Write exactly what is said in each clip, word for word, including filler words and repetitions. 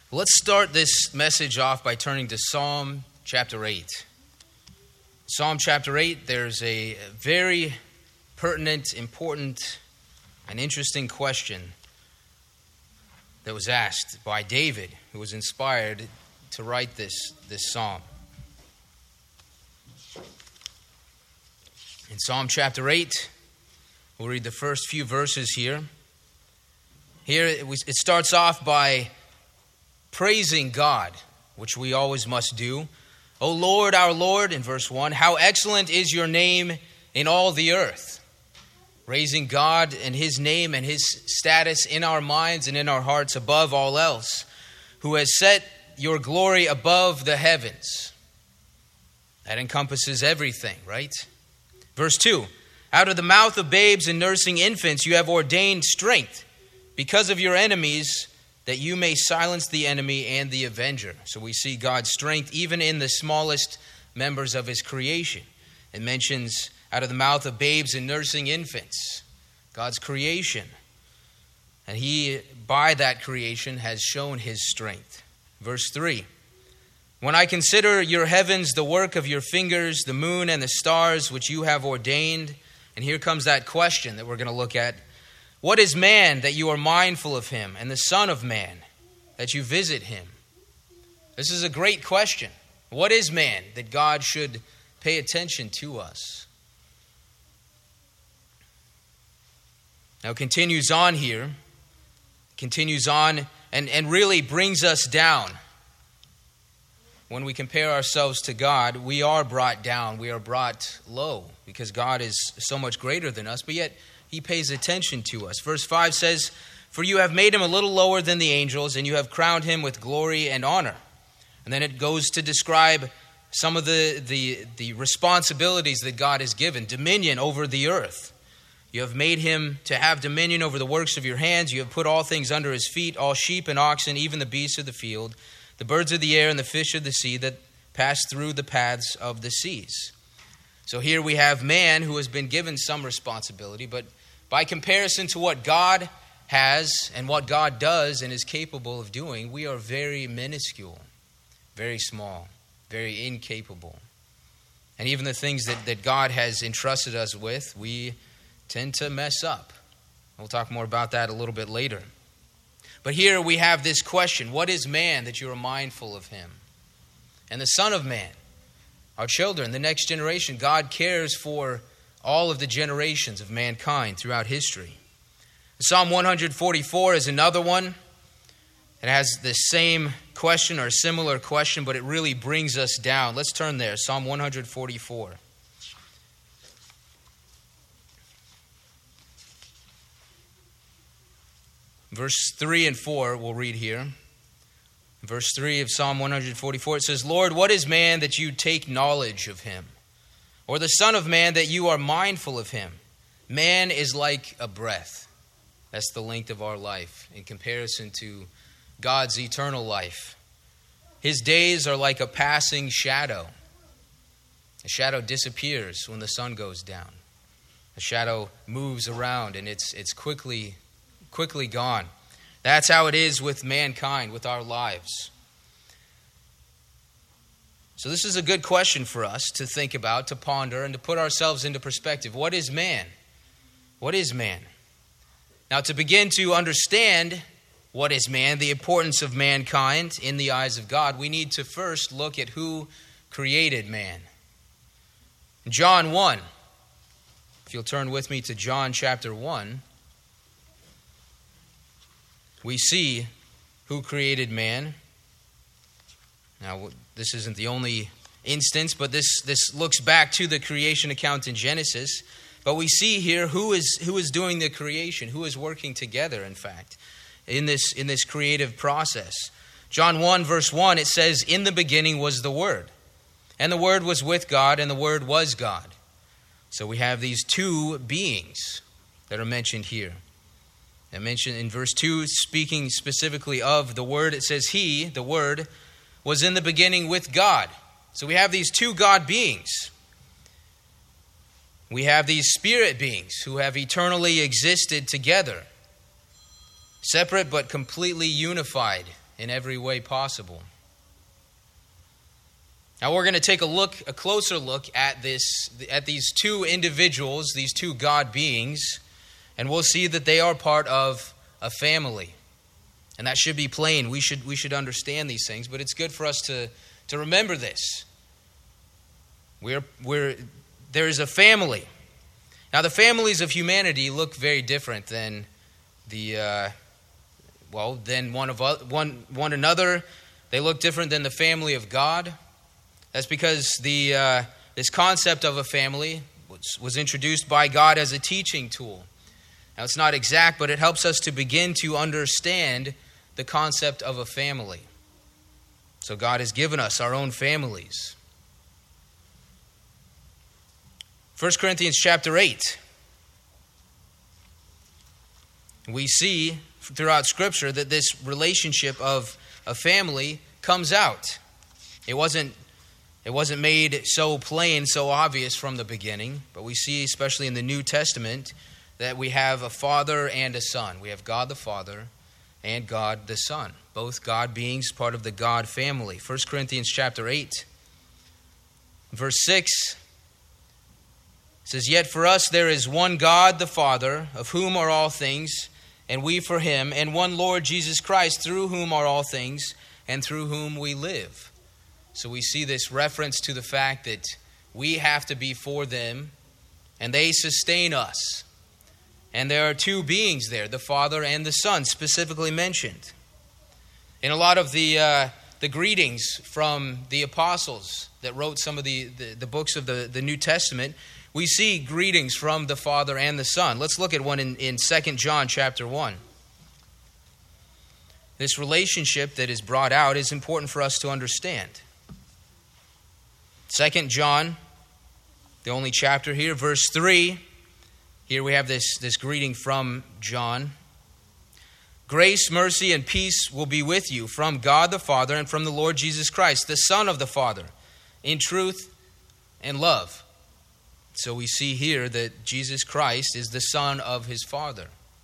Let's start this message off by turning to Psalm chapter eight. Psalm chapter eight, there's a very pertinent, important, and interesting question that was asked by David, who was inspired to write this, this psalm. In Psalm chapter eight, we'll read the first few verses here. Here it, was, it starts off by praising God, which we always must do. O Lord, our Lord, in verse one, how excellent is your name in all the earth. Raising God and his name and his status in our minds and in our hearts above all else, who has set your glory above the heavens. That encompasses everything, right? Verse two, out of the mouth of babes and nursing infants you have ordained strength because of your enemies, that you may silence the enemy and the avenger. So we see God's strength even in the smallest members of his creation. It mentions out of the mouth of babes and nursing infants, God's creation. And he, by that creation, has shown his strength. Verse three, when I consider your heavens, the work of your fingers, the moon and the stars which you have ordained. And here comes that question that we're going to look at. What is man that you are mindful of him, and the son of man that you visit him? This is a great question. What is man that God should pay attention to us? Now it continues on here, continues on and, and really brings us down. When we compare ourselves to God, we are brought down, we are brought low, because God is so much greater than us, but yet he pays attention to us. Verse five says, for you have made him a little lower than the angels, and you have crowned him with glory and honor. And then it goes to describe some of the, the, the responsibilities that God has given. Dominion over the earth. You have made him to have dominion over the works of your hands. You have put all things under his feet, all sheep and oxen, even the beasts of the field, the birds of the air and the fish of the sea that pass through the paths of the seas. So here we have man who has been given some responsibility, but by comparison to what God has and what God does and is capable of doing, we are very minuscule, very small, very incapable. And even the things that, that God has entrusted us with, we tend to mess up. We'll talk more about that a little bit later. But here we have this question, what is man that you are mindful of him? And the Son of Man, our children, the next generation, God cares for all of the generations of mankind throughout history. Psalm one forty-four is another one. It has the same question or a similar question, but it really brings us down. Let's turn there, Psalm one forty-four. Verse three and four we'll read here. Verse three of Psalm one forty-four, it says, Lord, what is man that you take knowledge of him? Or the son of man that you are mindful of him? Man is like a breath. That's the length of our life in comparison to God's eternal life. His days are like a passing shadow. A shadow disappears when the sun goes down. A shadow moves around and it's it's quickly quickly gone. That's how it is with mankind, with our lives. So this is a good question for us to think about, to ponder, and to put ourselves into perspective. What is man? What is man? Now, to begin to understand what is man, the importance of mankind in the eyes of God, we need to first look at who created man. In John one, if you'll turn with me to John chapter one, we see who created man. Now, this isn't the only instance, but this, this looks back to the creation account in Genesis. But we see here who is who is doing the creation, who is working together, in fact, in this, in this creative process. John one, verse one, it says, in the beginning was the Word, and the Word was with God, and the Word was God. So we have these two beings that are mentioned here. I mentioned in verse two, speaking specifically of the Word, it says he, the Word, was in the beginning with God. So we have these two God beings. We have these spirit beings who have eternally existed together, separate but completely unified in every way possible. Now we're going to take a look, a closer look at this, at these two individuals, these two God beings, and we'll see that they are part of a family. And that should be plain. We should we should understand these things, but it's good for us to, to remember this. We're we're there is a family. Now the families of humanity look very different than the uh, well than one of one one another. They look different than the family of God. That's because the uh, this concept of a family was, was introduced by God as a teaching tool. Now, it's not exact, but it helps us to begin to understand the concept of a family. So God has given us our own families. First Corinthians chapter eight. We see throughout Scripture that this relationship of a family comes out. It wasn't It wasn't made so plain, so obvious from the beginning, but we see, especially in the New Testament, that we have a father and a son. We have God the Father and God the Son, both God beings, part of the God family. First Corinthians chapter eight, verse six says, "Yet for us there is one God the Father, of whom are all things, and we for him, and one Lord Jesus Christ, through whom are all things, and through whom we live." So we see this reference to the fact that we have to be for them, and they sustain us. And there are two beings there, the Father and the Son, specifically mentioned. In a lot of the uh, the greetings from the apostles that wrote some of the, the, the books of the, the New Testament, we see greetings from the Father and the Son. Let's look at one in, in Second John chapter one. This relationship that is brought out is important for us to understand. Second John, the only chapter here, verse three. Here we have this, this greeting from John. "Grace, mercy, and peace will be with you from God the Father and from the Lord Jesus Christ, the Son of the Father, in truth and love." So we see here that Jesus Christ is the Son of his Father.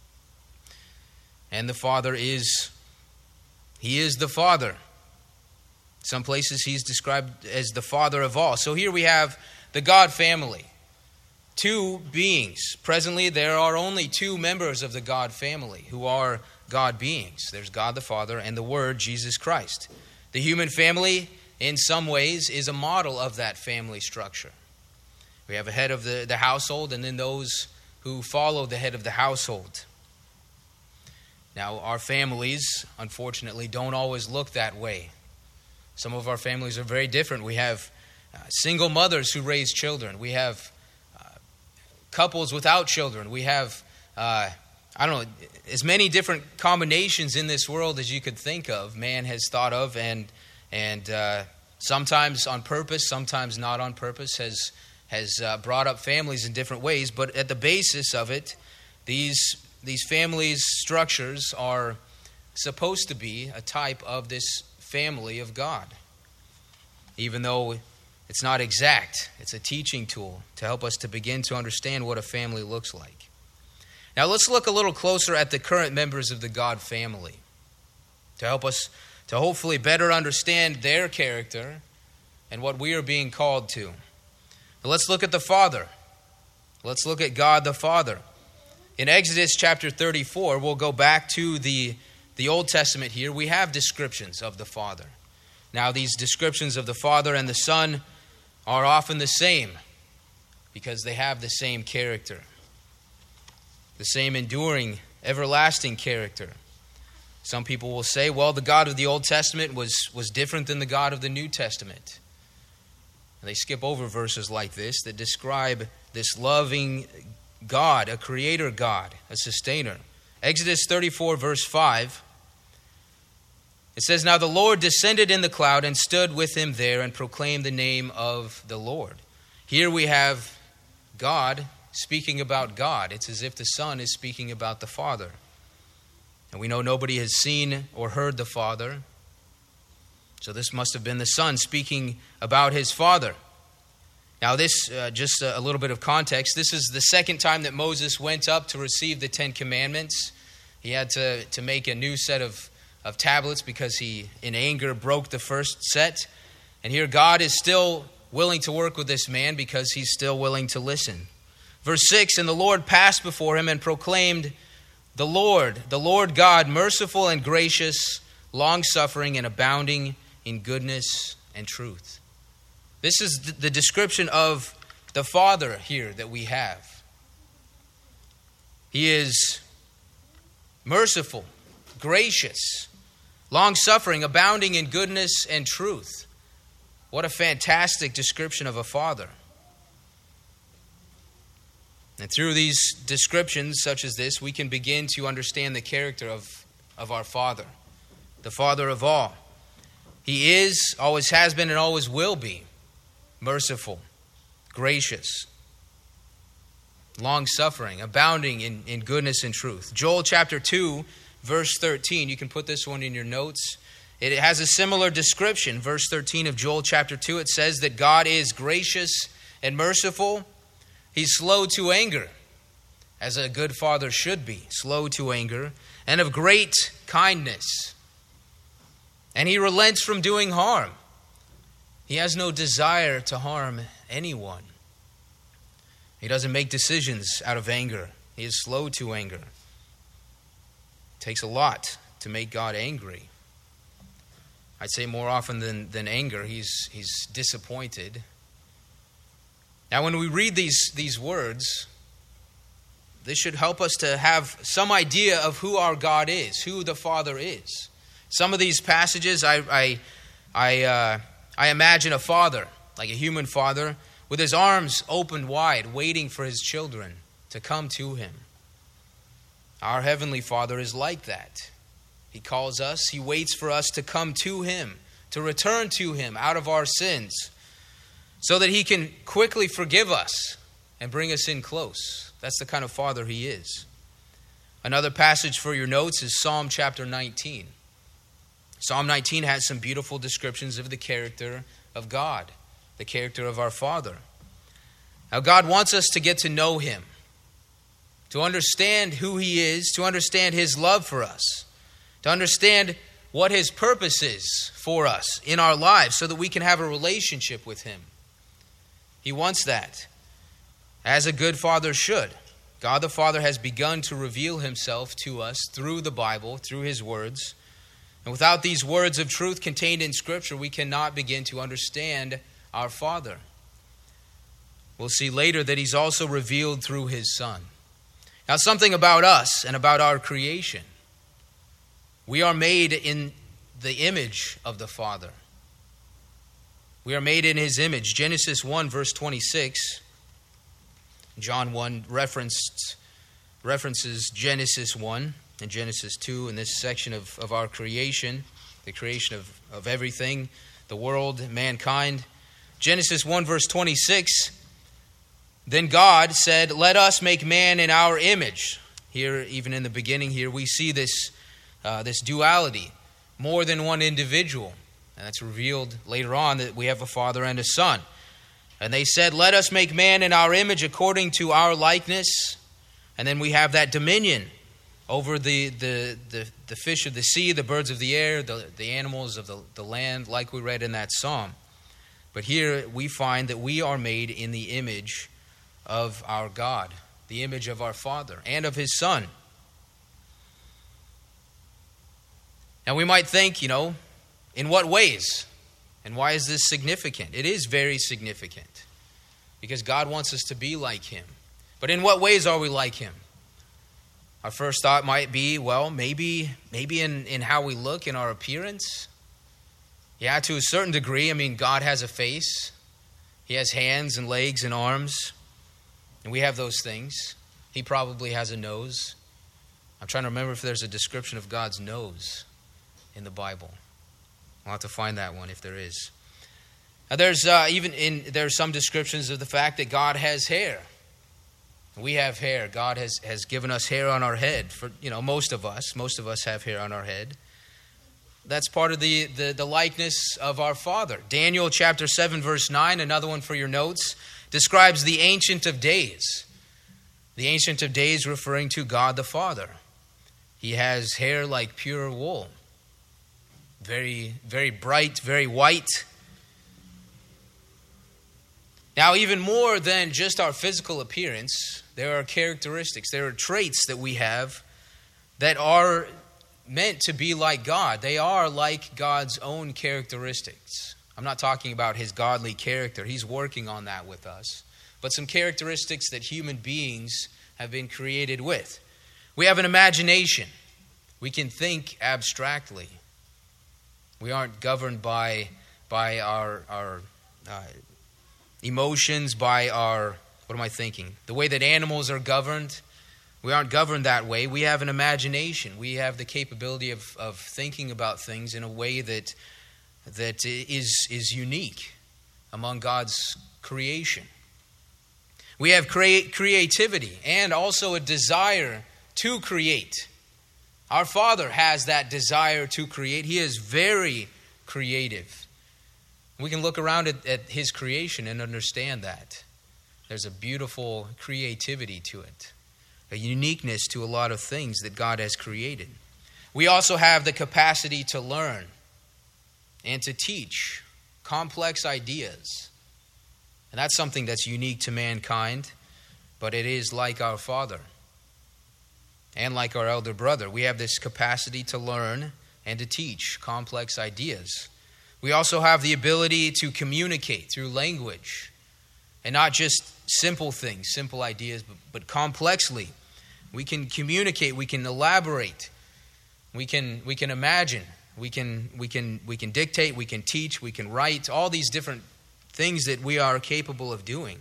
And the Father is, he is the Father. Some places he's described as the Father of all. So here we have the God family. Two beings. Presently there are only two members of the God family who are God beings. There's God the Father and the Word, Jesus Christ. The human family, in some ways, is a model of that family structure. We have a head of the, the household and then those who follow the head of the household. Now, our families, unfortunately, don't always look that way. Some of our families are very different. We have uh, single mothers who raise children. We have uh, couples without children. We have, uh, I don't know, as many different combinations in this world as you could think of, man has thought of, and and uh, sometimes on purpose, sometimes not on purpose, has, has uh, brought up families in different ways. But at the basis of it, these, these families' structures are supposed to be a type of this family of God. Even though it's not exact, it's a teaching tool to help us to begin to understand what a family looks like. Now let's look a little closer at the current members of the God family to help us to hopefully better understand their character and what we are being called to. But let's look at the Father. Let's look at God the Father. In Exodus chapter thirty-four, we'll go back to the The Old Testament here, we have descriptions of the Father. Now, these descriptions of the Father and the Son are often the same because they have the same character, the same enduring, everlasting character. Some people will say, well, the God of the Old Testament was, was different than the God of the New Testament. And they skip over verses like this that describe this loving God, a creator God, a sustainer. Exodus thirty-four, verse five. It says, "Now the Lord descended in the cloud and stood with him there and proclaimed the name of the Lord." Here we have God speaking about God. It's as if the Son is speaking about the Father. And we know nobody has seen or heard the Father. So this must have been the Son speaking about his Father. Now this, uh, just a little bit of context, this is the second time that Moses went up to receive the Ten Commandments. He had to, to make a new set of of tablets because he, in anger, broke the first set. And here God is still willing to work with this man because he's still willing to listen. Verse six, and the Lord passed before him and proclaimed, the Lord, the Lord God, merciful and gracious, long-suffering and abounding in goodness and truth. This is the description of the Father here that we have. He is merciful, gracious, long-suffering, abounding in goodness and truth. What a fantastic description of a father. And through these descriptions such as this, we can begin to understand the character of, of our Father, the Father of all. He is, always has been, and always will be merciful, gracious, long-suffering, abounding in, in goodness and truth. Joel chapter two, verse thirteen, you can put this one in your notes. It has a similar description. Verse thirteen of Joel chapter two, it says that God is gracious and merciful. He's slow to anger, as a good father should be, slow to anger, and of great kindness. And he relents from doing harm. He has no desire to harm anyone. He doesn't make decisions out of anger. He is slow to anger. It takes a lot to make God angry. I'd say more often than, than anger, he's, he's disappointed. Now, when we read these, these words, this should help us to have some idea of who our God is, who the Father is. Some of these passages, I I I, uh, I imagine a father, like a human father, with his arms opened wide, waiting for his children to come to him. Our Heavenly Father is like that. He calls us, He waits for us to come to Him, to return to Him out of our sins, so that He can quickly forgive us and bring us in close. That's the kind of Father He is. Another passage for your notes is Psalm chapter nineteen. Psalm nineteen has some beautiful descriptions of the character of God, the character of our Father. Now, God wants us to get to know Him, to understand who He is, to understand His love for us, to understand what His purpose is for us in our lives so that we can have a relationship with Him. He wants that, as a good father should. God the Father has begun to reveal Himself to us through the Bible, through His words. And without these words of truth contained in Scripture, we cannot begin to understand our Father. We'll see later that He's also revealed through His Son. Now, something about us and about our creation. We are made in the image of the Father. We are made in His image. Genesis one, verse twenty-six. John one referenced, references Genesis one and Genesis two in this section of, of our creation, the creation of, of everything, the world, mankind. Genesis one, verse twenty-six. Then God said, "Let us make man in our image." Here, even in the beginning here, we see this, uh, this duality, more than one individual. And that's revealed later on that we have a father and a son. And they said, "Let us make man in our image according to our likeness." And then we have that dominion over the, the, the, the fish of the sea, the birds of the air, the, the animals of the, the land, like we read in that psalm. But here we find that we are made in the image of our God, the image of our Father and of His Son. Now we might think, you know, in what ways? And why is this significant? It is very significant because God wants us to be like Him. But in what ways are we like Him? Our first thought might be, well, maybe maybe in, in how we look, in our appearance. Yeah, to a certain degree. I mean, God has a face. He has hands and legs and arms. And we have those things. He probably has a nose. I'm trying to remember if there's a description of God's nose in the Bible. We'll have to find that one if there is. Now, there's uh, even in there's some descriptions of the fact that God has hair. We have hair. God has, has given us hair on our head. For you know, most of us, most of us have hair on our head. That's part of the, the, the likeness of our Father. Daniel chapter seven, verse nine, another one for your notes, describes the Ancient of Days. The Ancient of Days referring to God the Father. He has hair like pure wool. very, very bright, very white. Now, even more than just our physical appearance, there are characteristics, there are traits that we have that are meant to be like God. They are like God's own characteristics. I'm not talking about his godly character. He's working on that with us. But some characteristics that human beings have been created with. We have an imagination. We can think abstractly. We aren't governed by, by our, our uh, emotions, by our, what am I thinking? The way that animals are governed. We aren't governed that way. We have an imagination. We have the capability of, of thinking about things in a way that, that is, is unique among God's creation. We have crea- creativity and also a desire to create. Our Father has that desire to create. He is very creative. We can look around at, at his creation and understand that. There's a beautiful creativity to it, a uniqueness to a lot of things that God has created. We also have the capacity to learn and to teach complex ideas. And that's something that's unique to mankind, but it is like our Father and like our elder brother. We have this capacity to learn and to teach complex ideas. We also have the ability to communicate through language, and not just simple things, simple ideas, but, but complexly. We can communicate, we can elaborate, we can we can imagine, we can we can we can dictate, we can teach, we can write, all these different things that we are capable of doing.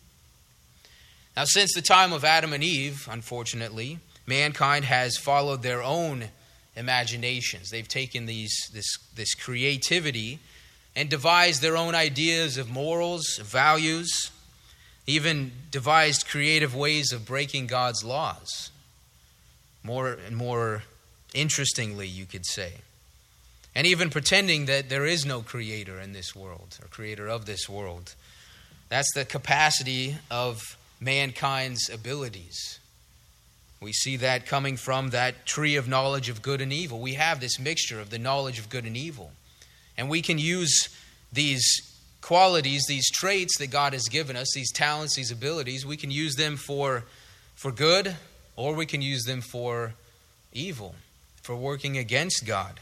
Now, since the time of Adam and Eve, unfortunately, mankind has followed their own imaginations. They've taken these this this creativity and devised their own ideas of morals, values, even devised creative ways of breaking God's laws. More and more interestingly, you could say. And even pretending that there is no creator in this world, or creator of this world. That's the capacity of mankind's abilities. We see that coming from that tree of knowledge of good and evil. We have this mixture of the knowledge of good and evil. And we can use these qualities, these traits that God has given us, these talents, these abilities, we can use them for, for good, or we can use them for evil, for working against God.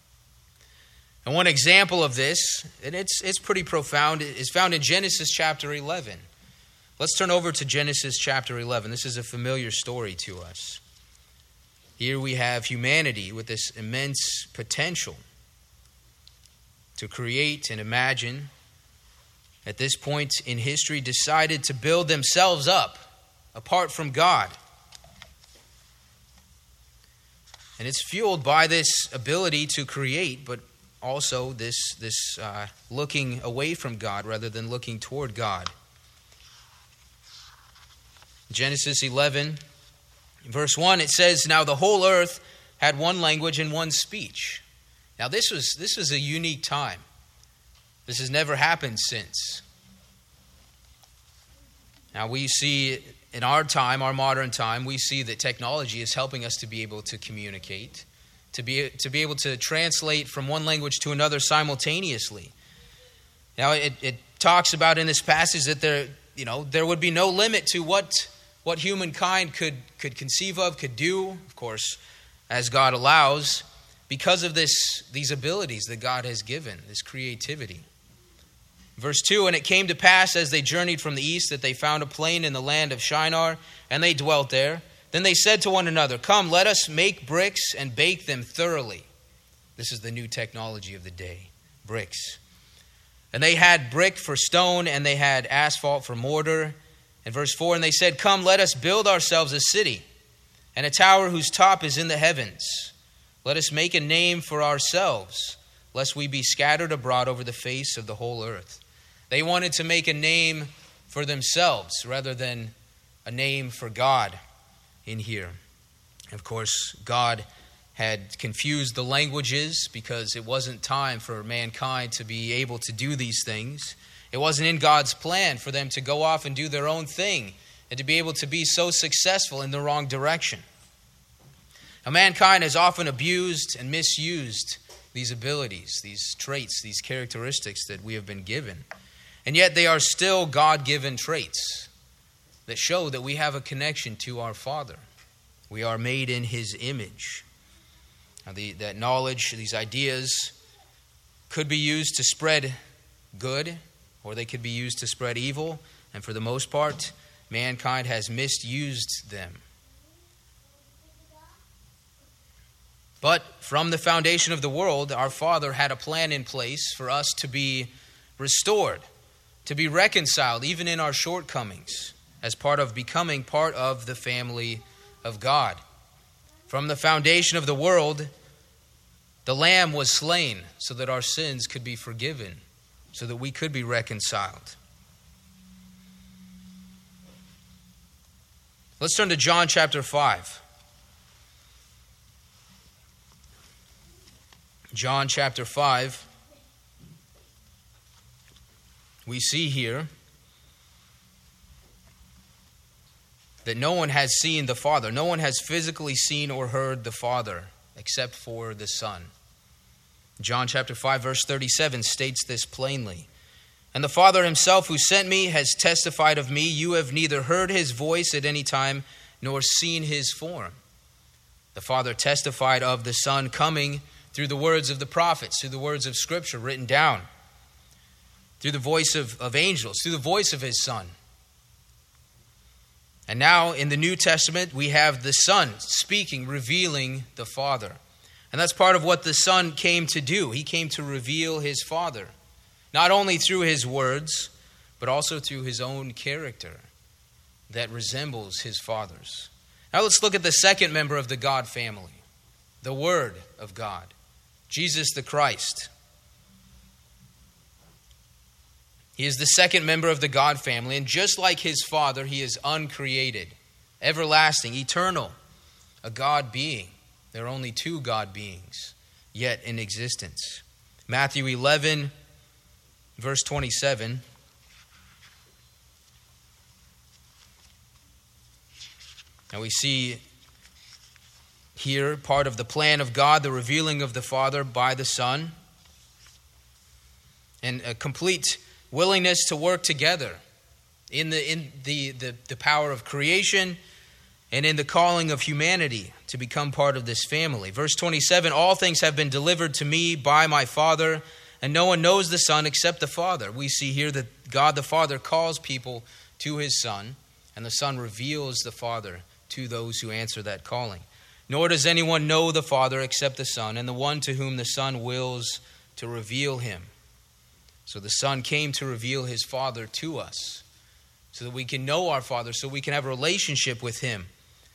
And one example of this, and it's it's pretty profound, is found in Genesis chapter eleven. Let's turn over to Genesis chapter eleven. This is a familiar story to us. Here we have humanity with this immense potential to create and imagine. At this point in history, decided to build themselves up apart from God. And it's fueled by this ability to create, but also this, this uh, looking away from God rather than looking toward God. Genesis eleven, verse one, it says, "Now the whole earth had one language and one speech." Now this was this was a unique time. This has never happened since. Now we see in our time, our modern time, we see that technology is helping us to be able to communicate, to be to be able to translate from one language to another simultaneously. Now it, it talks about in this passage that there, you know, there would be no limit to what what humankind could could conceive of, could do, of course, as God allows, because of this these abilities that God has given, this creativity. Verse two, "And it came to pass as they journeyed from the east that they found a plain in the land of Shinar, and they dwelt there. Then they said to one another, 'Come, let us make bricks and bake them thoroughly.'" This is the new technology of the day, bricks. "And they had brick for stone, and they had asphalt for mortar." And verse four, "And they said, 'Come, let us build ourselves a city, and a tower whose top is in the heavens. Let us make a name for ourselves, lest we be scattered abroad over the face of the whole earth.'" They wanted to make a name for themselves rather than a name for God in here. Of course, God had confused the languages because it wasn't time for mankind to be able to do these things. It wasn't in God's plan for them to go off and do their own thing and to be able to be so successful in the wrong direction. Now, mankind has often abused and misused these abilities, these traits, these characteristics that we have been given. And yet they are still God-given traits that show that we have a connection to our Father. We are made in His image. Now the, that knowledge, these ideas, could be used to spread good, or they could be used to spread evil. And for the most part, mankind has misused them. But from the foundation of the world, our Father had a plan in place for us to be restored, to be reconciled, even in our shortcomings, as part of becoming part of the family of God. From the foundation of the world, the Lamb was slain so that our sins could be forgiven, so that we could be reconciled. Let's turn to John chapter five. John chapter five. We see here that no one has seen the Father. No one has physically seen or heard the Father except for the Son. John chapter five verse thirty-seven states this plainly. And the Father himself who sent me has testified of me. You have neither heard his voice at any time nor seen his form. The Father testified of the Son coming through the words of the prophets, through the words of Scripture written down, through the voice of, of angels, through the voice of his Son. And now in the New Testament, we have the Son speaking, revealing the Father. And that's part of what the Son came to do. He came to reveal his Father, not only through his words, but also through his own character that resembles his Father's. Now let's look at the second member of the God family, the Word of God, Jesus the Christ. He is the second member of the God family, and just like his Father, he is uncreated, everlasting, eternal, a God being. There are only two God beings yet in existence. Matthew eleven, verse twenty-seven. Now we see here part of the plan of God, the revealing of the Father by the Son, and a complete willingness to work together in the in the, the, the power of creation and in the calling of humanity to become part of this family. Verse twenty-seven, all things have been delivered to me by my Father, and no one knows the Son except the Father. We see here that God the Father calls people to his Son, and the Son reveals the Father to those who answer that calling. Nor does anyone know the Father except the Son, and the one to whom the Son wills to reveal him. So the Son came to reveal his Father to us, so that we can know our Father, so we can have a relationship with him.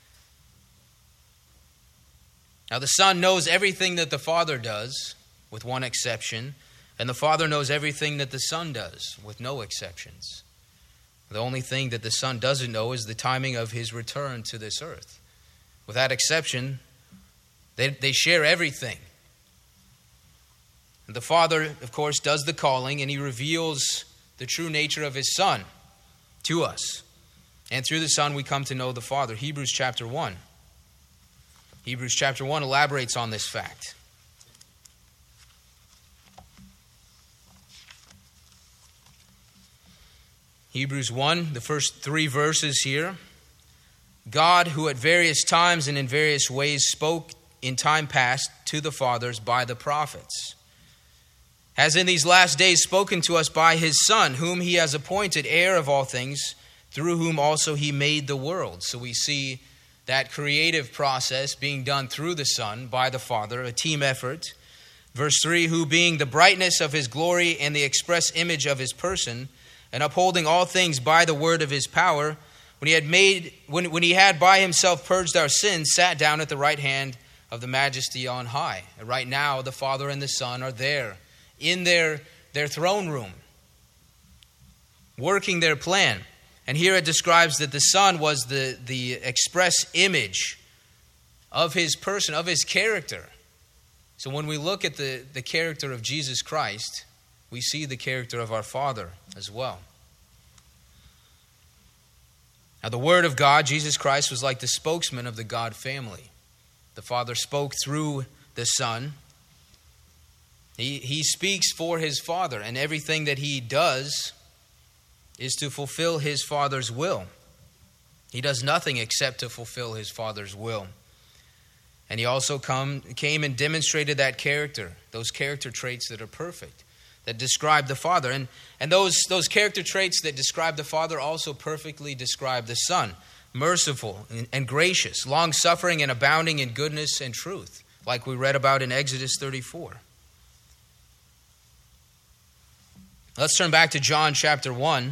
Now the Son knows everything that the Father does, with one exception, and the Father knows everything that the Son does, with no exceptions. The only thing that the Son doesn't know is the timing of his return to this earth. With that exception, they, they share everything. The Father, of course, does the calling, and he reveals the true nature of his Son to us. And through the Son, we come to know the Father. Hebrews chapter one. Hebrews chapter one elaborates on this fact. Hebrews one, the first three verses here. God, who at various times and in various ways spoke in time past to the fathers by the prophets, has in these last days spoken to us by his Son, whom he has appointed heir of all things, through whom also he made the world. So we see that creative process being done through the Son by the Father, a team effort. Verse three, who being the brightness of his glory and the express image of his person, and upholding all things by the word of his power, when he had made, when, when he had by himself purged our sins, sat down at the right hand of the Majesty on high. And right now, the Father and the Son are there in their, their throne room, working their plan. And here it describes that the Son was the, the express image of his person, of his character. So when we look at the, the character of Jesus Christ, we see the character of our Father as well. Now, the Word of God, Jesus Christ, was like the spokesman of the God family. The Father spoke through the Son, He, he speaks for his Father, and everything that he does is to fulfill his Father's will. He does nothing except to fulfill his Father's will. And he also come, came and demonstrated that character, those character traits that are perfect, that describe the Father. And, and those, those character traits that describe the Father also perfectly describe the Son. Merciful and, and gracious, long-suffering and abounding in goodness and truth, like we read about in Exodus thirty-four. Let's turn back to John chapter one.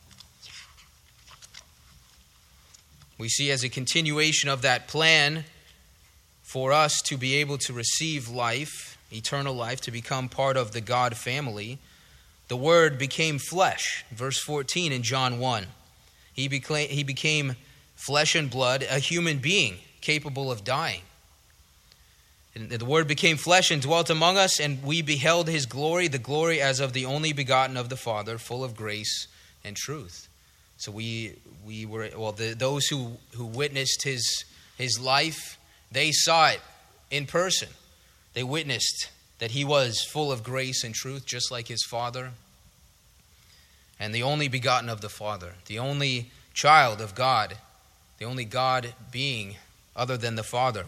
We see as a continuation of that plan for us to be able to receive life, eternal life, to become part of the God family, the Word became flesh. Verse fourteen in John one. He became, he became flesh and blood, a human being capable of dying. And the Word became flesh and dwelt among us, and we beheld his glory, the glory as of the only begotten of the Father, full of grace and truth. So we we were, well, the, those who, who witnessed his, his life, they saw it in person. They witnessed that he was full of grace and truth, just like his Father. And the only begotten of the Father, the only child of God, the only God being other than the Father.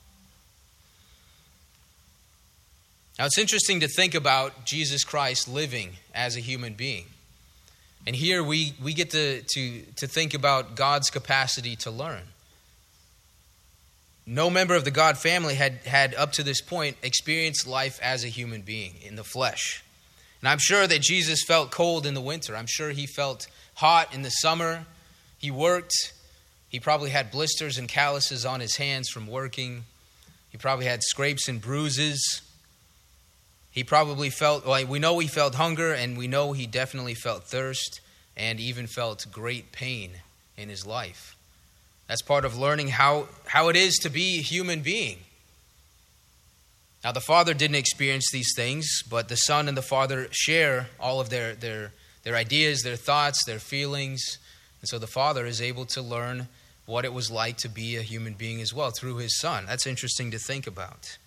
Now, it's interesting to think about Jesus Christ living as a human being. And here we, we get to, to, to think about God's capacity to learn. No member of the God family had, had up to this point experienced life as a human being in the flesh. And I'm sure that Jesus felt cold in the winter. I'm sure he felt hot in the summer. He worked. He probably had blisters and calluses on his hands from working. He probably had scrapes and bruises. He probably felt, well, we know he felt hunger, and we know he definitely felt thirst, and even felt great pain in his life. That's part of learning how, how it is to be a human being. Now, the Father didn't experience these things, but the Son and the Father share all of their, their, their ideas, their thoughts, their feelings. And so the Father is able to learn what it was like to be a human being as well through his Son. That's interesting to think about.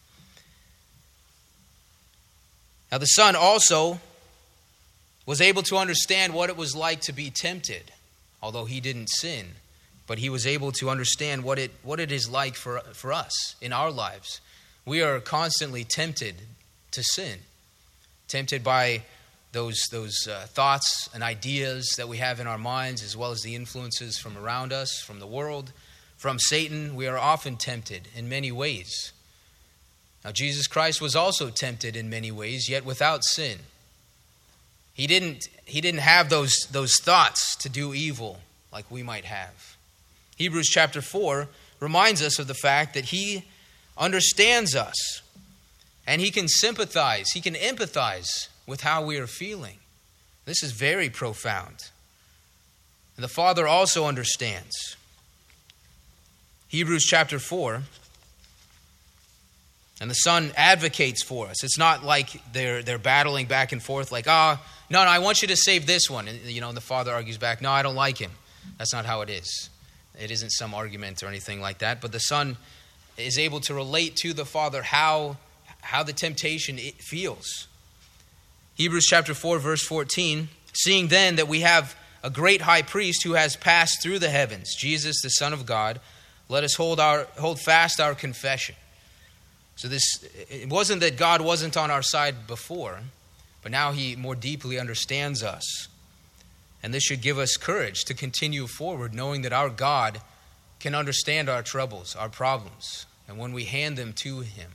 Now, the Son also was able to understand what it was like to be tempted, although he didn't sin. But he was able to understand what it what it is like for, for us in our lives. We are constantly tempted to sin, tempted by those, those uh, thoughts and ideas that we have in our minds, as well as the influences from around us, from the world, from Satan. We are often tempted in many ways. Now, Jesus Christ was also tempted in many ways, yet without sin. He didn't, he didn't have those, those thoughts to do evil like we might have. Hebrews chapter four reminds us of the fact that he understands us, and he can sympathize, he can empathize with how we are feeling. This is very profound. And the Father also understands. Hebrews chapter four. And the Son advocates for us. It's not like they're they're battling back and forth like, ah, oh, no, no, I want you to save this one. And, you know, and the Father argues back, no, I don't like him. That's not how it is. It isn't some argument or anything like that. But the Son is able to relate to the Father how, how the temptation it feels. Hebrews chapter four, verse fourteen, seeing then that we have a great high priest who has passed through the heavens, Jesus, the Son of God, let us hold our hold fast our confession. So this, it wasn't that God wasn't on our side before, but now he more deeply understands us. And this should give us courage to continue forward, knowing that our God can understand our troubles, our problems. And when we hand them to him,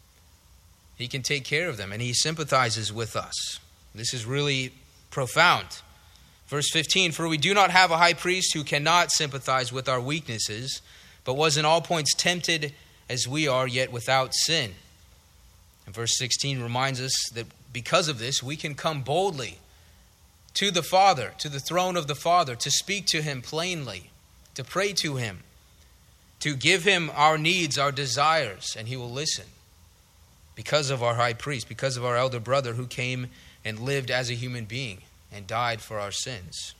he can take care of them, and he sympathizes with us. This is really profound. Verse fifteen, for we do not have a high priest who cannot sympathize with our weaknesses, but was in all points tempted as we are, yet without sin. And verse sixteen reminds us that because of this, we can come boldly to the Father, to the throne of the Father, to speak to him plainly, to pray to him, to give him our needs, our desires, and he will listen. Because of our high priest, because of our elder brother who came and lived as a human being and died for our sins.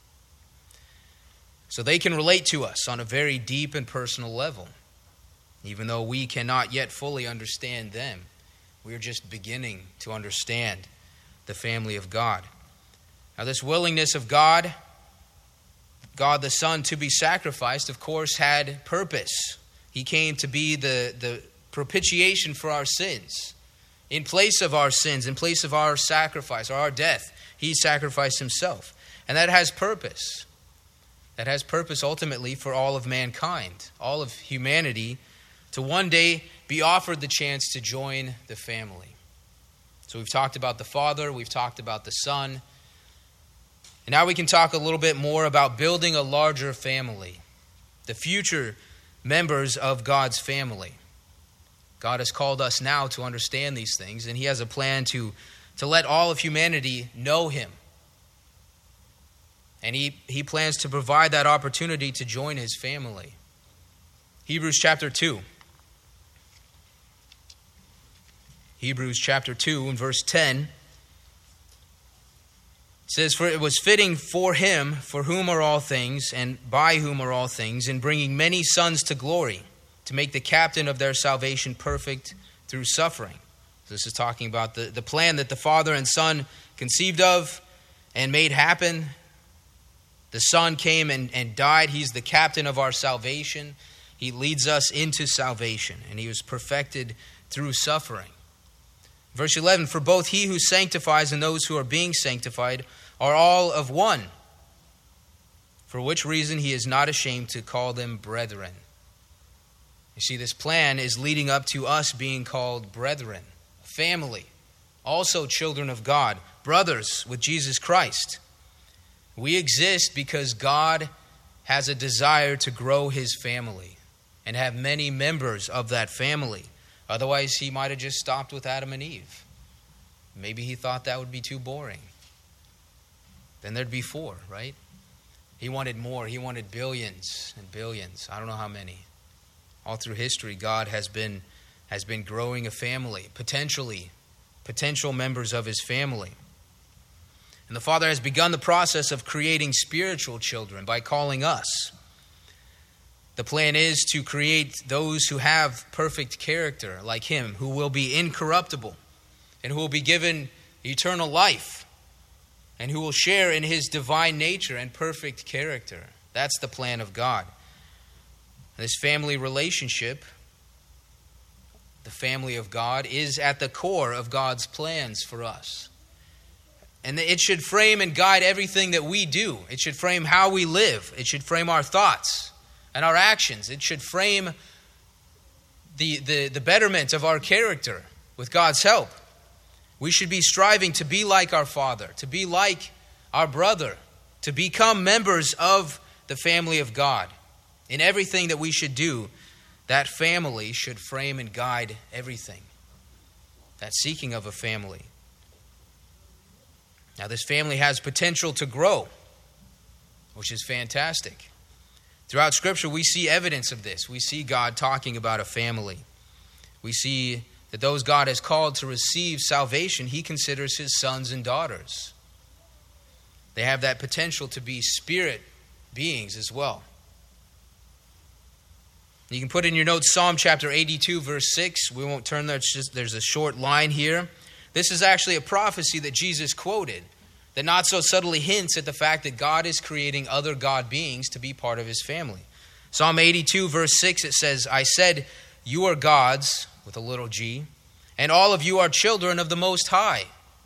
So they can relate to us on a very deep and personal level. Even though we cannot yet fully understand them, We are just beginning to understand the family of God. Now, this willingness of God, God the Son, to be sacrificed, of course, had purpose. He came to be the, the propitiation for our sins. In place of our sins, in place of our sacrifice or our death, he sacrificed himself. And that has purpose. That has purpose ultimately for all of mankind, all of humanity, to one day be offered the chance to join the family. So we've talked about the Father, we've talked about the Son, and now we can talk a little bit more about building a larger family, the future members of God's family. God has called us now to understand these things, and he has a plan to, to let all of humanity know him. And he, he plans to provide that opportunity to join his family. Hebrews chapter two. Hebrews chapter two and verse ten. It says, "For it was fitting for him, for whom are all things, and by whom are all things, in bringing many sons to glory, to make the captain of their salvation perfect through suffering." So this is talking about the, the plan that the Father and Son conceived of and made happen. The Son came and, and died. He's the captain of our salvation. He leads us into salvation, and he was perfected through suffering. Verse eleven, "For both he who sanctifies and those who are being sanctified are all of one, for which reason he is not ashamed to call them brethren." You see, this plan is leading up to us being called brethren, family, also children of God, brothers with Jesus Christ. We exist because God has a desire to grow his family and have many members of that family. Otherwise, he might have just stopped with Adam and Eve. Maybe he thought that would be too boring. Then there'd be four, right? He wanted more. He wanted billions and billions. I don't know how many. All through history, God has been has been growing a family, potentially, potential members of his family. And the Father has begun the process of creating spiritual children by calling us. The plan is to create those who have perfect character like him, who will be incorruptible and who will be given eternal life and who will share in his divine nature and perfect character. That's the plan of God. This family relationship, the family of God, is at the core of God's plans for us. And it should frame and guide everything that we do. It should frame how we live. It should frame our thoughts and our actions. It should frame the, the, the betterment of our character with God's help. We should be striving to be like our Father, to be like our brother, to become members of the family of God. In everything that we should do, that family should frame and guide everything. That seeking of a family. Now, this family has potential to grow, which is fantastic. Throughout Scripture, we see evidence of this. We see God talking about a family. We see that those God has called to receive salvation, he considers his sons and daughters. They have that potential to be spirit beings as well. You can put in your notes Psalm chapter eighty-two, verse six. We won't turn there. It's just, there's a short line here. This is actually a prophecy that Jesus quoted that not so subtly hints at the fact that God is creating other God beings to be part of his family. Psalm eighty-two, verse six, it says, "I said, you are gods," with a little g, "and all of you are children of the Most High."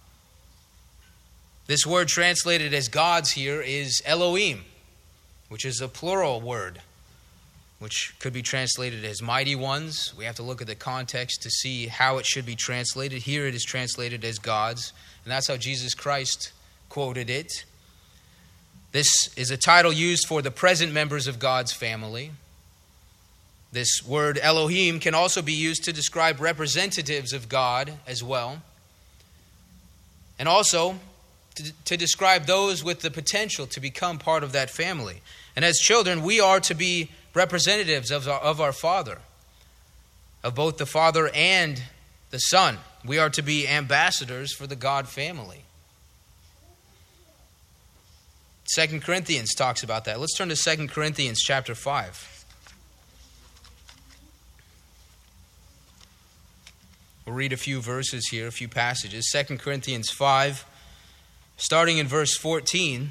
This word translated as gods here is Elohim, which is a plural word, which could be translated as mighty ones. We have to look at the context to see how it should be translated. Here it is translated as gods, and that's how Jesus Christ quoted it. This is a title used for the present members of God's family. This word Elohim can also be used to describe representatives of God as well, and also to, to describe those with the potential to become part of that family. And as children, we are to be representatives of our, of our Father, of both the Father and the Son. We are to be ambassadors for the God family. Second Corinthians talks about that. Let's turn to Second Corinthians chapter five. We'll read a few verses here, a few passages. Second Corinthians five, starting in verse fourteen.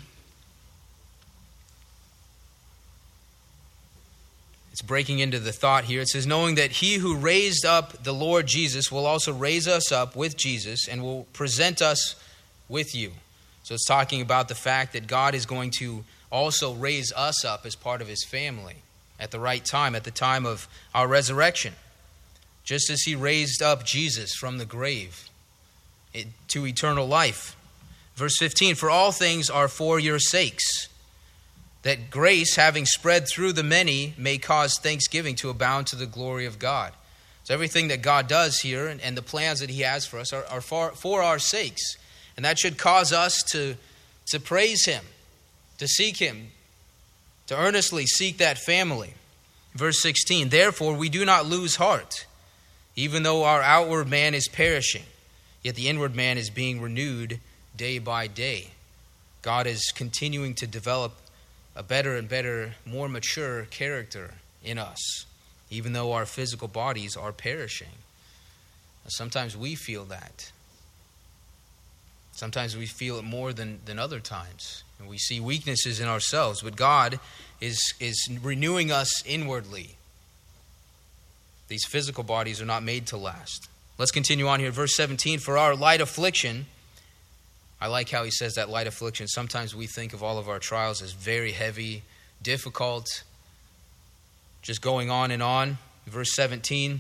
It's breaking into the thought here. It says, knowing that he who raised up the Lord Jesus will also raise us up with Jesus and will present us with you. So it's talking about the fact that God is going to also raise us up as part of his family at the right time, at the time of our resurrection. Just as he raised up Jesus from the grave to eternal life. Verse fifteen, for all things are for your sakes, that grace, having spread through the many, may cause thanksgiving to abound to the glory of God. So everything that God does here and, and the plans that he has for us are, are for, for our sakes. And that should cause us to, to praise him, to seek him, to earnestly seek that family. Verse sixteen, therefore we do not lose heart, even though our outward man is perishing, yet the inward man is being renewed day by day. God is continuing to develop a better and better, more mature character in us, even though our physical bodies are perishing. Sometimes we feel that. Sometimes we feel it more than, than other times. And we see weaknesses in ourselves, but God is, is renewing us inwardly. These physical bodies are not made to last. Let's continue on here. Verse seventeen, for our light affliction, I like how he says that light affliction. Sometimes we think of all of our trials as very heavy, difficult, just going on and on. Verse seventeen.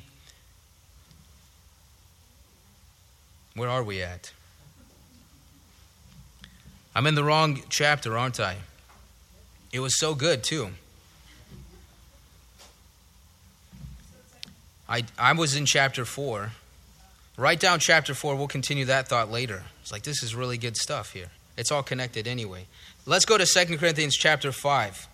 Where are we at? I'm in the wrong chapter, aren't I? It was so good, too. I, I was in chapter four. Write down chapter four. We'll continue that thought later. It's like, this is really good stuff here. It's all connected anyway. Let's go to Second Corinthians chapter five.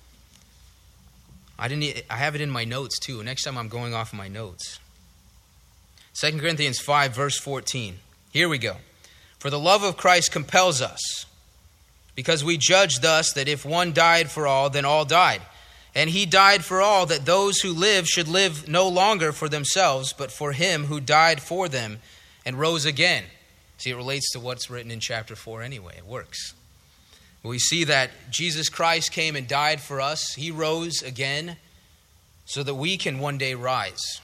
I didn't. I have it in my notes too. Next time I'm going off of my notes. Second Corinthians five, verse fourteen. Here we go. For the love of Christ compels us, because we judge thus that if one died for all, then all died. And he died for all, that those who live should live no longer for themselves, but for him who died for them and rose again. See, it relates to what's written in chapter four anyway. It works. We see that Jesus Christ came and died for us. He rose again so that we can one day rise.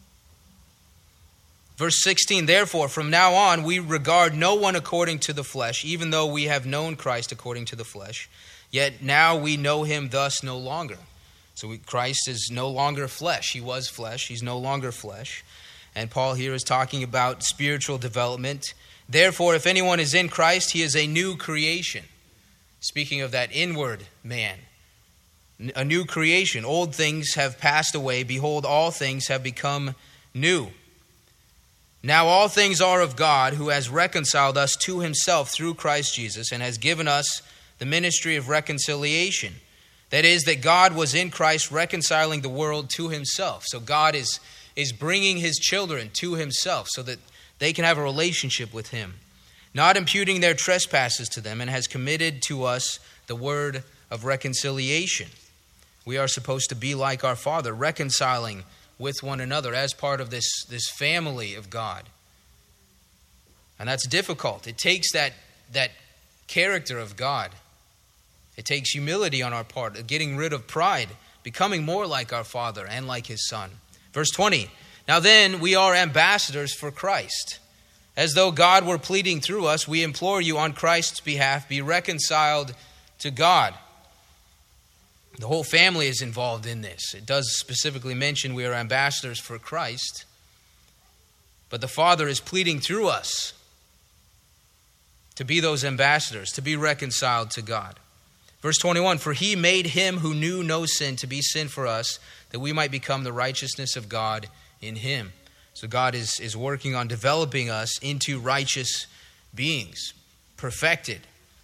Verse sixteen, therefore, from now on, we regard no one according to the flesh, even though we have known Christ according to the flesh. Yet now we know him thus no longer. So we, Christ is no longer flesh. He was flesh. He's no longer flesh. And Paul here is talking about spiritual development. Therefore, if anyone is in Christ, he is a new creation. Speaking of that inward man. A new creation. Old things have passed away. Behold, all things have become new. Now all things are of God, who has reconciled us to himself through Christ Jesus, and has given us the ministry of reconciliation. That is, that God was in Christ reconciling the world to himself. So God is, is bringing his children to himself so that they can have a relationship with him. Not imputing their trespasses to them, and has committed to us the word of reconciliation. We are supposed to be like our Father, reconciling with one another as part of this, this family of God. And that's difficult. It takes that, that character of God. It takes humility on our part, getting rid of pride, becoming more like our Father and like his Son. Verse twenty, now then we are ambassadors for Christ. As though God were pleading through us, we implore you on Christ's behalf, be reconciled to God. The whole family is involved in this. It does specifically mention we are ambassadors for Christ. But the Father is pleading through us to be those ambassadors, to be reconciled to God. Verse twenty-one, for he made him who knew no sin to be sin for us, that we might become the righteousness of God in him. So God is, is working on developing us into righteous beings, perfected.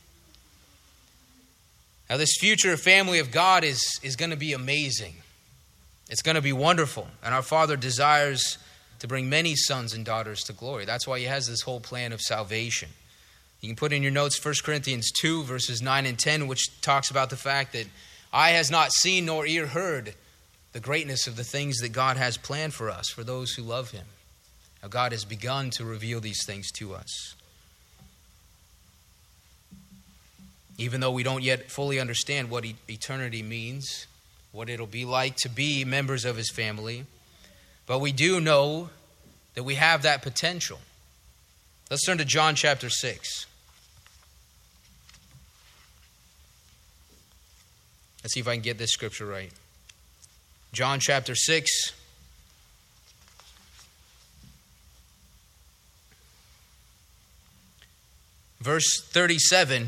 Now this future family of God is, is going to be amazing. It's going to be wonderful. And our Father desires to bring many sons and daughters to glory. That's why he has this whole plan of salvation. You can put in your notes First Corinthians two, verses nine and ten, which talks about the fact that eye has not seen nor ear heard the greatness of the things that God has planned for us, for those who love him. Now, God has begun to reveal these things to us. Even though we don't yet fully understand what e- eternity means, what it'll be like to be members of his family, but we do know that we have that potential. Let's turn to John chapter six. Let's see if I can get this scripture right. John chapter six. Verse thirty-seven.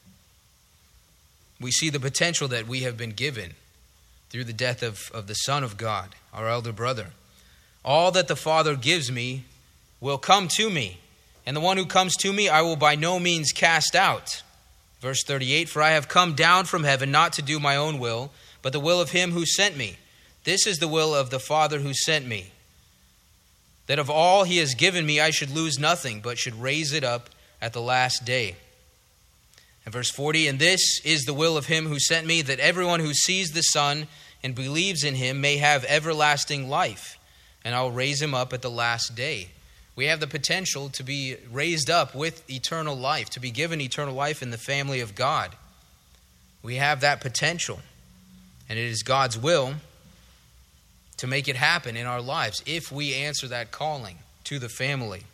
We see the potential that we have been given through the death of, of the Son of God, our elder brother. All that the Father gives me will come to me, and the one who comes to me I will by no means cast out. Verse thirty-eight, for I have come down from heaven not to do my own will, but the will of him who sent me. This is the will of the Father who sent me, that of all he has given me I should lose nothing, but should raise it up at the last day. And verse forty, and this is the will of him who sent me, that everyone who sees the Son and believes in him may have everlasting life, and I will raise him up at the last day. We have the potential to be raised up with eternal life, to be given eternal life in the family of God. We have that potential, and it is God's will to make it happen in our lives if we answer that calling to the family.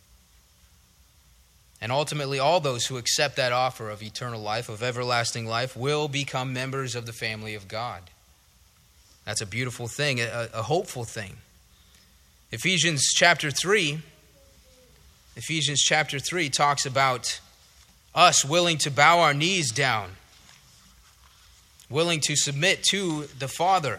And ultimately, all those who accept that offer of eternal life, of everlasting life, will become members of the family of God. That's a beautiful thing, a, a hopeful thing. Ephesians chapter three, Ephesians chapter three talks about us willing to bow our knees down, willing to submit to the Father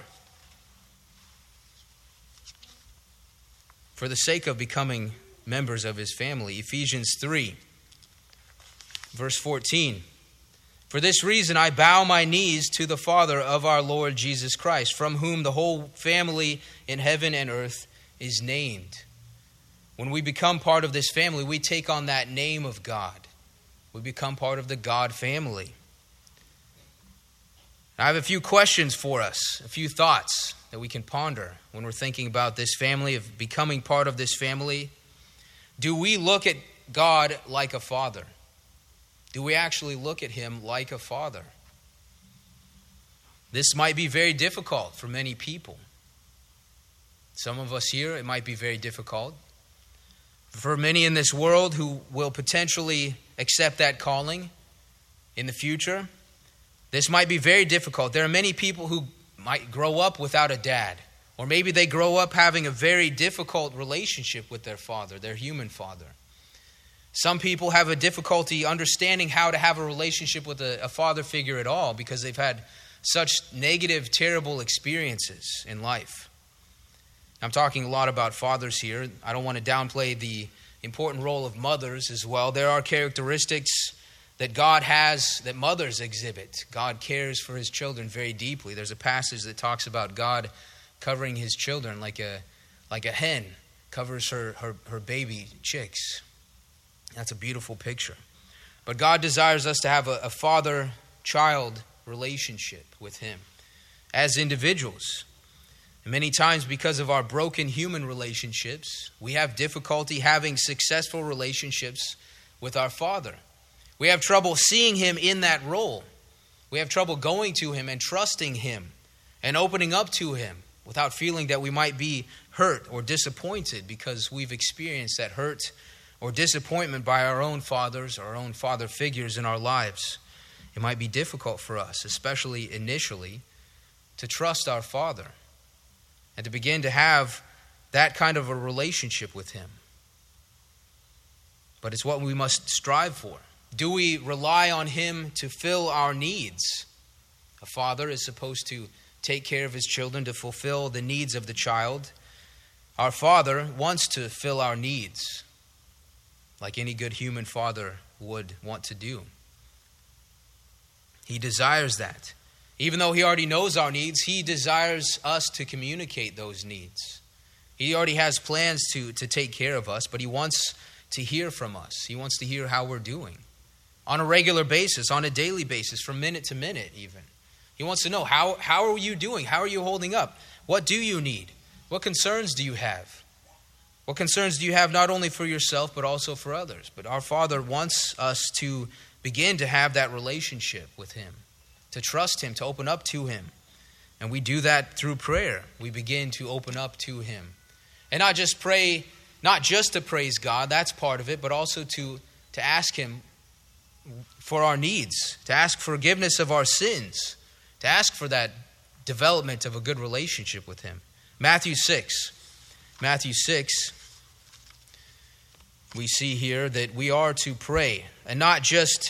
for the sake of becoming members of his family. Ephesians three, verse fourteen. For this reason I bow my knees to the Father of our Lord Jesus Christ, from whom the whole family in heaven and earth is named. When we become part of this family, we take on that name of God. We become part of the God family. I have a few questions for us, a few thoughts that we can ponder when we're thinking about this family, of becoming part of this family. Do we look at God like a father? Do we actually look at him like a father? This might be very difficult for many people. Some of us here, it might be very difficult. For many in this world who will potentially accept that calling in the future, this might be very difficult. There are many people who might grow up without a dad, or maybe they grow up having a very difficult relationship with their father, their human father. Some people have a difficulty understanding how to have a relationship with a, a father figure at all because they've had such negative, terrible experiences in life. I'm talking a lot about fathers here. I don't want to downplay the important role of mothers as well. There are characteristics that God has that mothers exhibit. God cares for his children very deeply. There's a passage that talks about God covering his children like a like a hen covers her, her, her baby chicks. That's a beautiful picture. But God desires us to have a, a father-child relationship with him as individuals. And many times, because of our broken human relationships, we have difficulty having successful relationships with our Father. We have trouble seeing him in that role. We have trouble going to him and trusting him and opening up to him without feeling that we might be hurt or disappointed because we've experienced that hurt or disappointment by our own fathers, our own father figures in our lives. It might be difficult for us, especially initially, to trust our Father and to begin to have that kind of a relationship with him. But it's what we must strive for. Do we rely on him to fill our needs? A father is supposed to take care of his children, to fulfill the needs of the child. Our Father wants to fill our needs, like any good human father would want to do. He desires that. Even though he already knows our needs, he desires us to communicate those needs. He already has plans to, to take care of us, but he wants to hear from us. He wants to hear how we're doing on a regular basis, on a daily basis, from minute to minute even. He wants to know, how, how are you doing? How are you holding up? What do you need? What concerns do you have? What concerns do you have not only for yourself, but also for others? But our Father wants us to begin to have that relationship with Him, to trust Him, to open up to Him. And we do that through prayer. We begin to open up to Him. And not just pray, not just to praise God, that's part of it, but also to, to ask Him for our needs, to ask forgiveness of our sins, to ask for that development of a good relationship with Him. Matthew six. Matthew six, we see here that we are to pray, and not just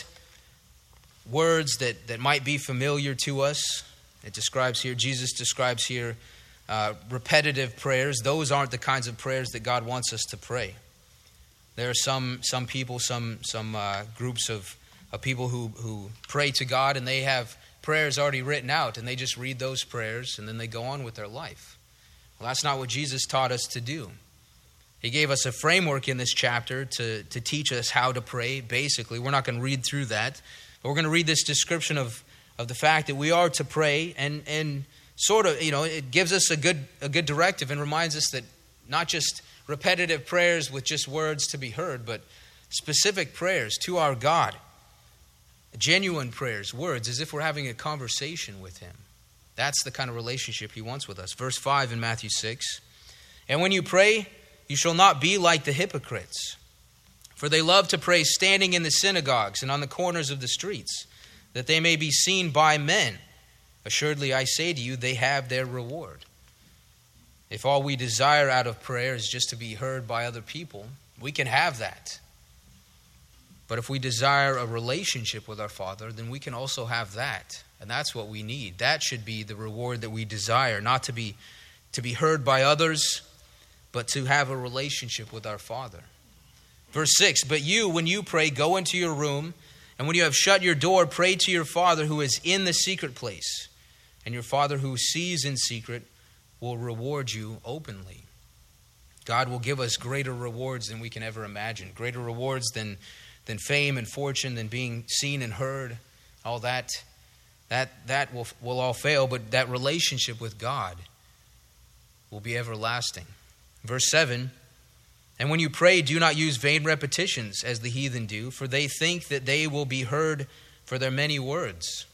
words that, that might be familiar to us. It describes here, Jesus describes here uh, repetitive prayers. Those aren't the kinds of prayers that God wants us to pray. There are some some people, some some uh, groups of, of people who, who pray to God, and they have prayers already written out, and they just read those prayers, and then they go on with their life. Well, that's not what Jesus taught us to do. He gave us a framework in this chapter to, to teach us how to pray, basically. We're not going to read through that, but we're going to read this description of, of the fact that we are to pray, and, and sort of, you know, it gives us a good, a good directive and reminds us that not just repetitive prayers with just words to be heard, but specific prayers to our God. Genuine prayers, words, as if we're having a conversation with Him. That's the kind of relationship He wants with us. Verse five in Matthew six. And when you pray, you shall not be like the hypocrites, for they love to pray standing in the synagogues and on the corners of the streets, that they may be seen by men. Assuredly, I say to you, they have their reward. If all we desire out of prayer is just to be heard by other people, we can have that. But if we desire a relationship with our Father, then we can also have that. And that's what we need. That should be the reward that we desire, not to be to be heard by others, but to have a relationship with our Father. Verse six, but you, when you pray, go into your room, and when you have shut your door, pray to your Father who is in the secret place. And your Father who sees in secret will reward you openly. God will give us greater rewards than we can ever imagine. Greater rewards than, than fame and fortune, than being seen and heard. All that. That that will will all fail, but that relationship with God will be everlasting. Verse seven, and when you pray, do not use vain repetitions as the heathen do, for they think that they will be heard for their many words.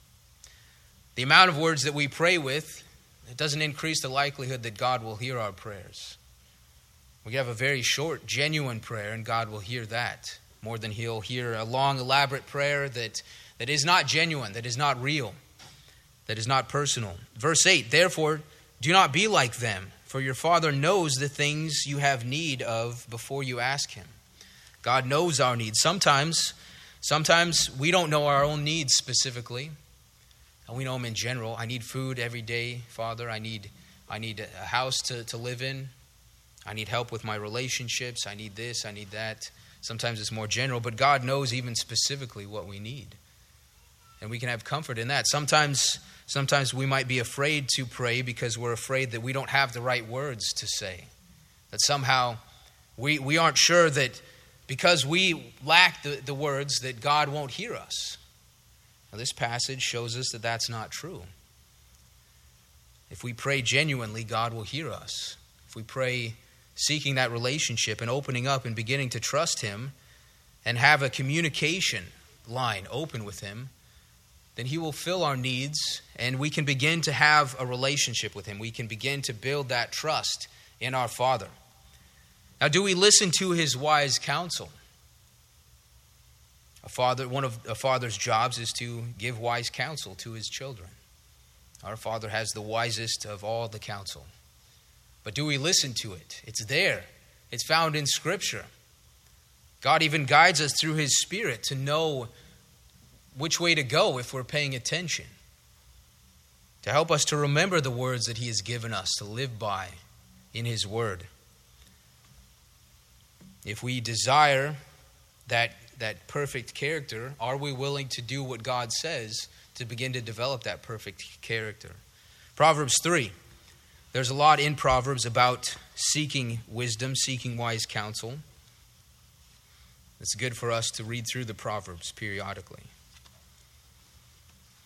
The amount of words that we pray with, it doesn't increase the likelihood that God will hear our prayers. We have a very short, genuine prayer, and God will hear that more than He'll hear a long, elaborate prayer that That is not genuine, that is not real, that is not personal. Verse eight, therefore, do not be like them, for your Father knows the things you have need of before you ask Him. God knows our needs. Sometimes, sometimes we don't know our own needs specifically, and we know them in general. I need food every day, Father. I need, I need a house to, to live in. I need help with my relationships. I need this, I need that. Sometimes it's more general, but God knows even specifically what we need. And we can have comfort in that. Sometimes sometimes we might be afraid to pray because we're afraid that we don't have the right words to say. That somehow we, we aren't sure that because we lack the, the words that God won't hear us. Now, this passage shows us that that's not true. If we pray genuinely, God will hear us. If we pray seeking that relationship and opening up and beginning to trust Him and have a communication line open with Him, then He will fill our needs and we can begin to have a relationship with Him. We can begin to build that trust in our Father. Now, do we listen to His wise counsel? A father, one of a father's jobs is to give wise counsel to his children. Our Father has the wisest of all the counsel. But do we listen to it? It's there. It's found in Scripture. God even guides us through His Spirit to know which way to go if we're paying attention. To help us to remember the words that He has given us to live by in His Word. If we desire that, that perfect character, are we willing to do what God says to begin to develop that perfect character? Proverbs three. There's a lot in Proverbs about seeking wisdom, seeking wise counsel. It's good for us to read through the Proverbs periodically.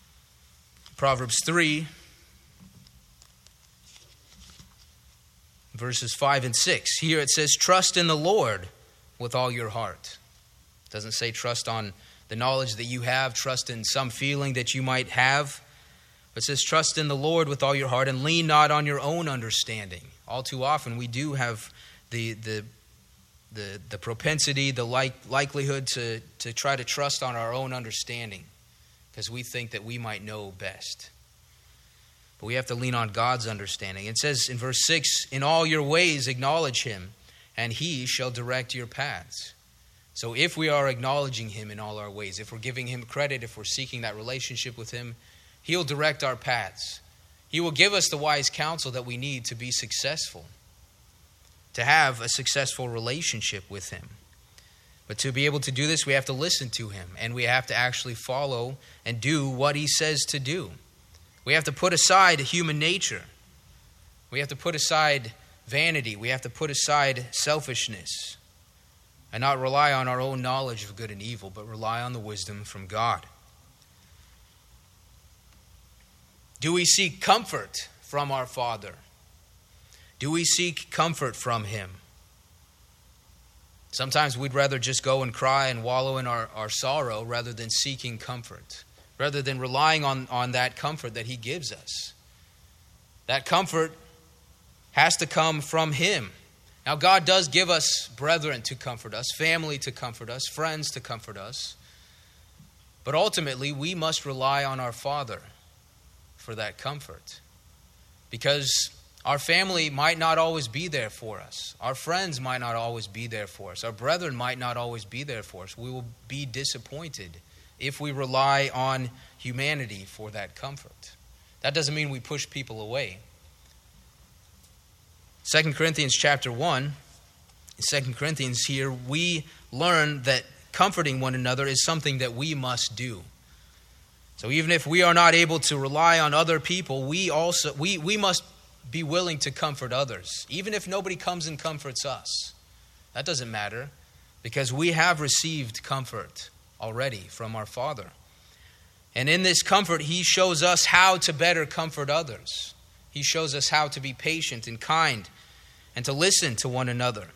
Proverbs three, verses five and six. Here it says, trust in the Lord with all your heart. It doesn't say trust on the knowledge that you have, trust in some feeling that you might have. It says trust in the Lord with all your heart and lean not on your own understanding. All too often we do have the the the, the propensity, the like, likelihood to, to try to trust on our own understanding because we think that we might know best. But we have to lean on God's understanding. It says in verse six, in all your ways acknowledge him, and he shall direct your paths. So if we are acknowledging him in all our ways, if we're giving him credit, if we're seeking that relationship with him, he'll direct our paths. He will give us the wise counsel that we need to be successful, to have a successful relationship with him. But to be able to do this, we have to listen to him, and we have to actually follow and do what he says to do. We have to put aside human nature. We have to put aside vanity. We have to put aside selfishness and not rely on our own knowledge of good and evil, but rely on the wisdom from God. Do we seek comfort from our Father? Do we seek comfort from him? Sometimes we'd rather just go and cry and wallow in our, our sorrow rather than seeking comfort, rather than relying on, on that comfort that he gives us. That comfort has to come from him. Now, God does give us brethren to comfort us, family to comfort us, friends to comfort us. But ultimately, we must rely on our Father for that comfort. Because our family might not always be there for us. Our friends might not always be there for us. Our brethren might not always be there for us. We will be disappointed if we rely on humanity for that comfort. That doesn't mean we push people away. Second Corinthians chapter one, in Second Corinthians here, we learn that comforting one another is something that we must do. So even if we are not able to rely on other people, we also we, we must be willing to comfort others, even if nobody comes and comforts us. That doesn't matter, because we have received comfort already from our Father. And in this comfort, he shows us how to better comfort others. He shows us how to be patient and kind and to listen to one another.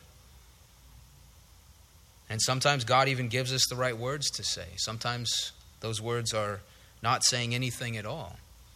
And sometimes God even gives us the right words to say. Sometimes those words are not saying anything at all.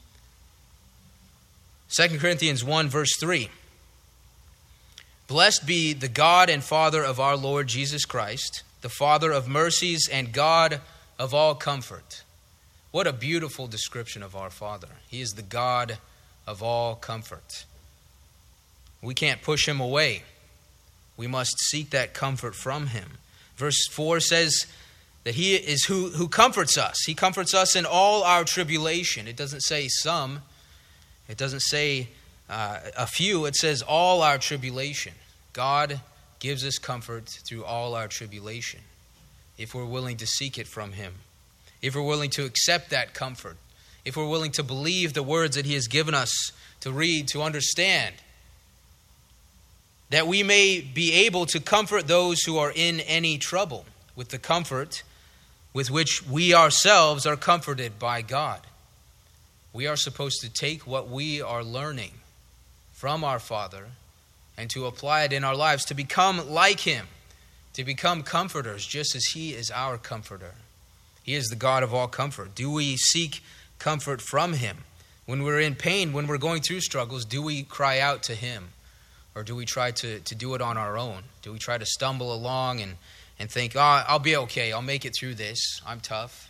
Second Corinthians one, verse three. Blessed be the God and Father of our Lord Jesus Christ, the Father of mercies and God of all comfort. What a beautiful description of our Father. He is the God of all comfort. We can't push him away. We must seek that comfort from him. Verse four says that he is who, who comforts us. He comforts us in all our tribulation. It doesn't say some. It doesn't say uh, a few. It says all our tribulation. God gives us comfort through all our tribulation if we're willing to seek it from him. If we're willing to accept that comfort. If we're willing to believe the words that he has given us to read, to understand. That we may be able to comfort those who are in any trouble with the comfort with which we ourselves are comforted by God. We are supposed to take what we are learning from our Father and to apply it in our lives, to become like him, to become comforters, just as he is our comforter. He is the God of all comfort. Do we seek comfort from him? When we're in pain, when we're going through struggles, do we cry out to him? Or do we try to, to do it on our own? Do we try to stumble along and, and think, oh, I'll be okay, I'll make it through this, I'm tough?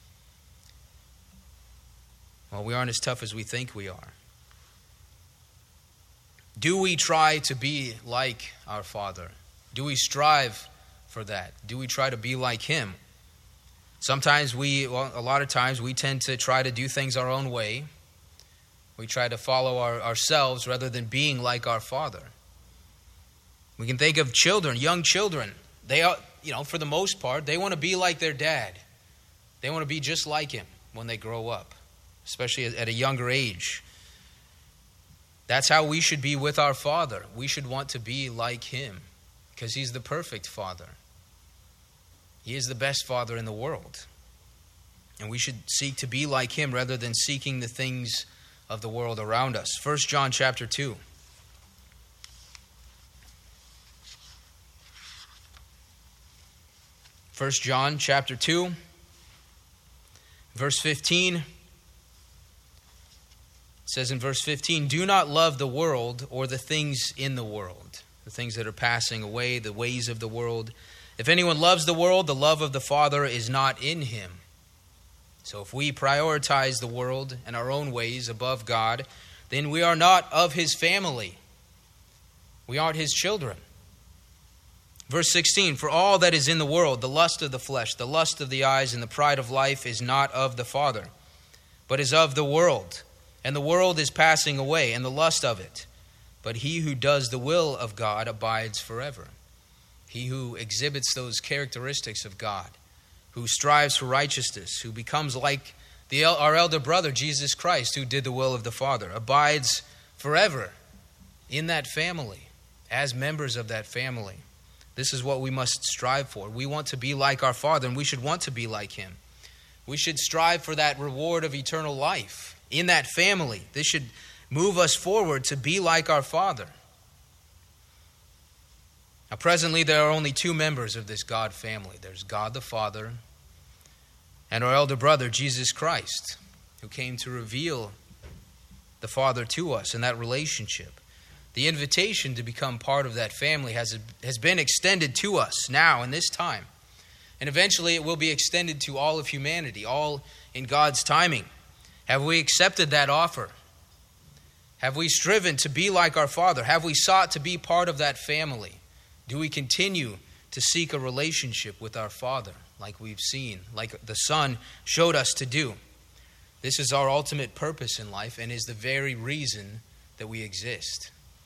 Well, we aren't as tough as we think we are. Do we try to be like our Father? Do we strive for that? Do we try to be like him? Sometimes we, well, a lot of times we tend to try to do things our own way. We try to follow our, ourselves rather than being like our Father. We can think of children, young children. They are, you know, for the most part, they want to be like their dad. They want to be just like him when they grow up, especially at a younger age. That's how we should be with our Father. We should want to be like him because he's the perfect Father. He is the best Father in the world. And we should seek to be like him rather than seeking the things of the world around us. First John chapter two. First John chapter two, verse fifteen. It says in verse fifteen, "Do not love the world or the things in the world," the things that are passing away, the ways of the world. "If anyone loves the world, the love of the Father is not in him." So if we prioritize the world and our own ways above God, then we are not of his family. We aren't his children. Verse sixteen, "For all that is in the world, the lust of the flesh, the lust of the eyes, and the pride of life is not of the Father, but is of the world. And the world is passing away, and the lust of it. But he who does the will of God abides forever." He who exhibits those characteristics of God, who strives for righteousness, who becomes like the, our elder brother, Jesus Christ, who did the will of the Father, abides forever in that family, as members of that family. This is what we must strive for. We want to be like our Father, and we should want to be like him. We should strive for that reward of eternal life in that family. This should move us forward to be like our Father. Now, presently, there are only two members of this God family. There's God the Father and our elder brother, Jesus Christ, who came to reveal the Father to us in that relationship. The invitation to become part of that family has, has been extended to us now in this time. And eventually it will be extended to all of humanity, all in God's timing. Have we accepted that offer? Have we striven to be like our Father? Have we sought to be part of that family? Do we continue to seek a relationship with our Father, like we've seen, like the Son showed us to do? This is our ultimate purpose in life and is the very reason that we exist.